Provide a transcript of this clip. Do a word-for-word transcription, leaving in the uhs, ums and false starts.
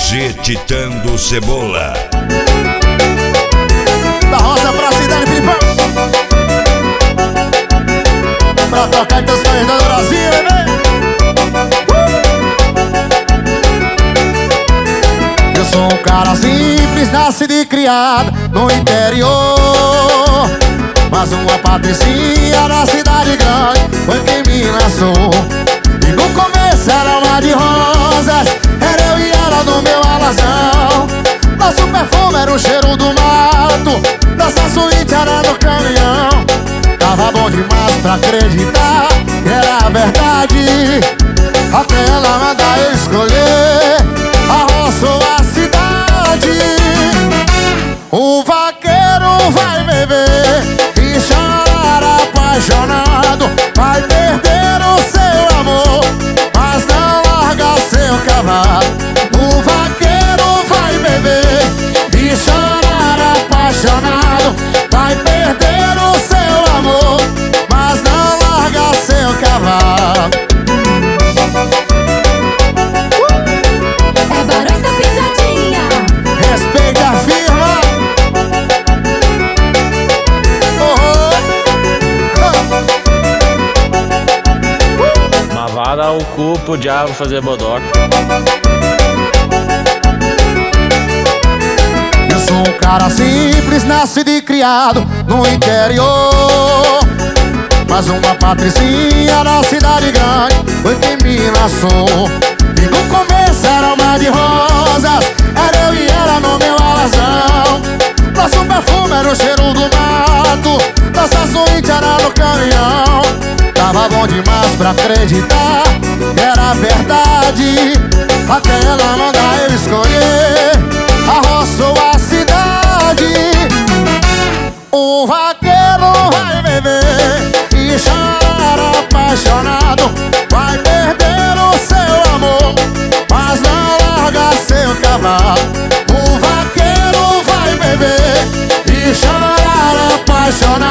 G Titã do Cebola. Da roça pra cidade, Filipão, pra tocar teus sonhos do Brasil, bebê. Eu sou um cara simples, nascido e criado no interior, mas uma patricinha na cidade grande foi quem me lançou. E no começo era uma de rosas, era eu e ela no meu alazão. Nosso perfume era o cheiro do mato, nossa suíte era no caminhão. Tava bom demais pra acreditar que era verdade, até ela mandar eu escolher a roça ou a cidade. O vaqueiro vai beber e chorar apaixonado, vai perder o seu amor, mas não larga seu cavalo. O vaqueiro vai beber e chorar apaixonado, vai perder o seu amor, mas não larga seu cavalo. É Barões da Pisadinha. Respeita a firma. Uma vara o cu pro diabo fazer bodoca. Eu sou um cara simples, nascido e criado no interior, mas uma patricinha na cidade grande foi quem me lançou. E no começo era uma de rosas, era eu e ela no meu alazão. Nosso perfume era o cheiro do mato, nossa suíte era no caminhão. Tava bom demais pra acreditar que era verdade, até ela mandar eu escolher a roça ou a cidade. O vaqueiro vai beber e chorar apaixonado, vai perder o seu amor, mas não larga seu cavalo. O vaqueiro vai beber e chorar apaixonado,